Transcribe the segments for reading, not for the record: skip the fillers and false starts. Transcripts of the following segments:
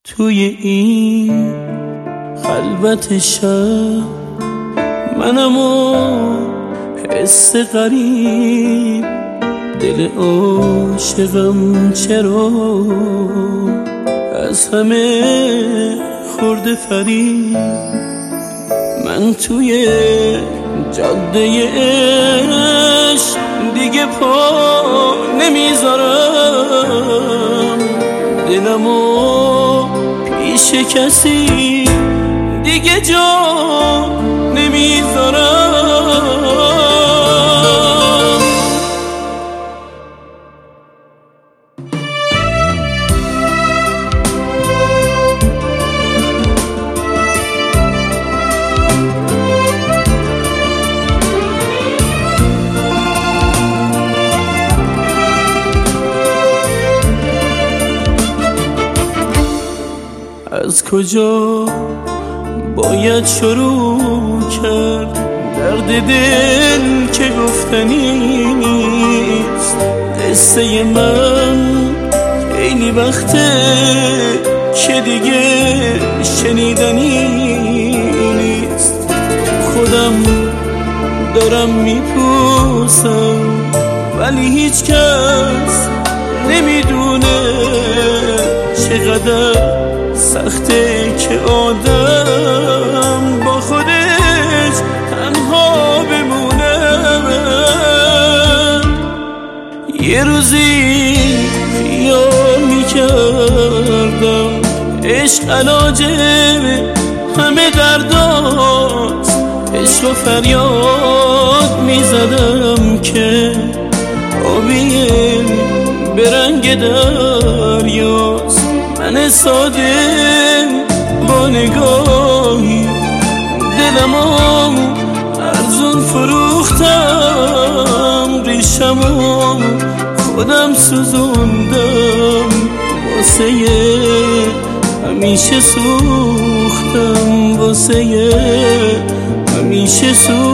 توی این خلوت شب منم و حس غریب، دل عاشقم چرا از همه خورده فریب. من توی جاده عشق دیگه پا نمیذارم، دلمو پیش کسی دیگه جا نمیذارم. از کجا باید شروع کرد درد دل که گفتنی نیست؟ قصه من خیلی وقته که دیگه شنیدنی نیست. خودم دارم میپرسم ولی هیچ کس نمیدونه چقدر سخته که آدم با خودش تنها بمونه. یه روزی خیال میکردم عشق علاج همه درداست، عشق و فریاد میزدم که آبی برنگ دریاست. من ساده با نگاهی دلمو ارزون فروختم، ریشمو خودم سوزوندم، واسه همیشه سوختم، واسه همیشه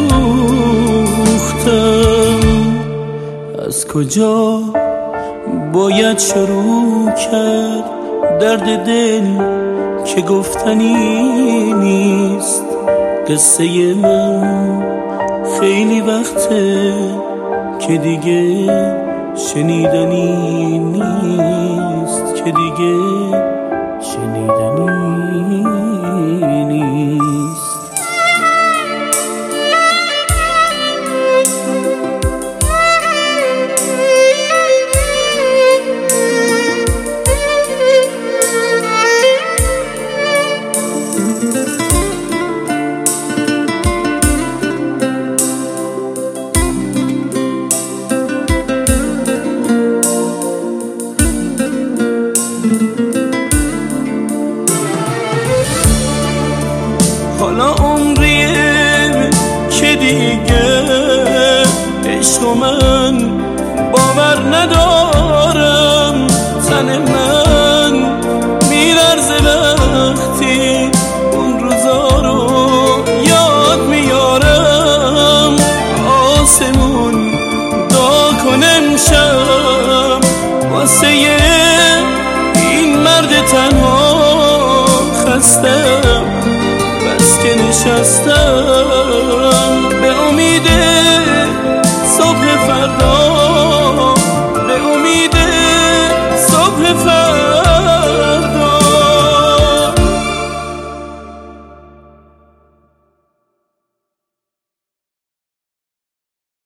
سوختم. از کجا باید شروع کرد درد دل که گفتنی نیست؟ قصه من خیلی وقته که دیگه شنیدنی نیست، که دیگه شنیدنی نیست. حالا عمریه که دیگه عشق من باور ندارم، تن من میلرزه وقتی اون روزا رو یاد میارم. آسمون دعا کن امشب واسه این مرد تنها، خستم بس که نشستم